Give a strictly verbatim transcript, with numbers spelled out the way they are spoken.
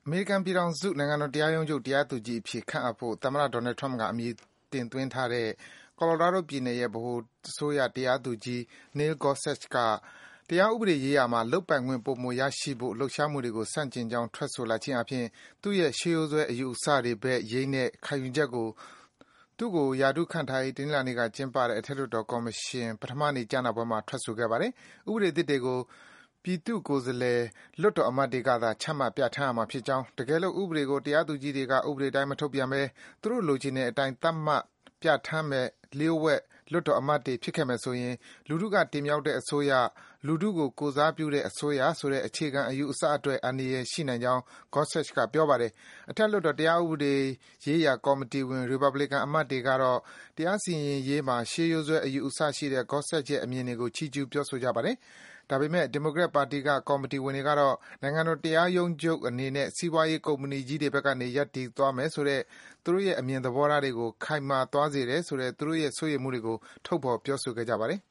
အမေရိကန်ပြည်ထောင်စုနိုင်ငံတော်တရားရုံးချုပ်တရားသူကြီးအဖြစ်ခန့်အပ်ဖို့သမ္မတ Donald Trump ကအမည်တင်သွင်းထားတဲ့ Colorado ပြည်နယ်ရဲ့ဗဟိုအစိုးရတရားသူကြီး Neil Gorsuch က တရားဥပဒေရေးရာမှာ လုပ်ပိုင်ခွင့်ပိုမိုရရှိဖို့ လှုပ်ရှားမှုတွေကို ဆန့်ကျင်ကြောင်း ထွက်ဆိုလိုက်ခြင်းအားဖြင့် သူ့ရဲ့ ရှေးရိုးစွဲအယူအဆတွေဘက်ယိမ်းတဲ့ ခံယူချက်ကို သူ့ကို ရာထူးခန့်ထားရေး တနင်္လာနေ့ကကျင်းပတဲ့ အထက်လွှတ်တော်ကော်မရှင် ပထမနေ့ကြားနာပွဲမှာ ထွက်ဆိုခဲ့ပါတယ်။ ဥပဒေသစ်တွေကို ပြည်သူ့ကိုယ်စားလှယ် လွှတ်တော်အမတ်တွေကသာ ချမှတ်ပြဌာန်းရမှာဖြစ်ကြောင်း၊ တကယ်လို့ ဥပဒေကို တရားသူကြီးတွေက ဥပဒေအတိုင်း မထုတ်ပြန်ဘဲ သူတို့လိုချင်တဲ့အတိုင်း သတ်မှတ်ပြဌာန်းမယ့် လျှို့ဝှက် လွှတ်တော်အမတ်တွေ ဖြစ်ခဲ့မယ်ဆိုရင် လူထုကတင်မြှောက်တဲ့အစိုးရ၊ လူထုကို ကိုယ်စားပြုတဲ့အစိုးရဆိုတဲ့ အခြေခံအယူအဆအတွက် အန္တရာယ်ရှိနိုင်ကြောင်း Gorsuch က ပြောပါတယ်။ အထက်လွှတ်တော် တရားဥပဒေရေးရာကော်မီတီဝင် ရီပတ်ဘလီကန်အမတ်တွေကတော့ တရားစီရင်ရေးမှာ ရှေးရိုးစွဲအယူအဆရှိတဲ့ Gorsuch ရဲ့ အမြင်တွေကို ချီးကျူး ပြောဆိုကြပါတယ်။ ဒါပေမယ့် ဒီမိုကရက်ပါတီက ကော်မီတီဝင်တွေကတော့ နိုင်ငံတော်တရားရုံးချုပ်အနေနဲ့ စီးပွားရေးကုမ္ပဏီကြီးတွေဘက်ကနေ ရပ်တည်သွားမယ်ဆိုတဲ့ သူတို့ရဲ့ အမြင်သဘောထားတွေကို ခိုင်မာသွားစေတယ်ဆိုတဲ့ သူတို့ရဲ့ စိုးရိမ်မှုတွေကို ထုတ်ဖော် ပြောဆိုခဲ့ကြပါတယ်။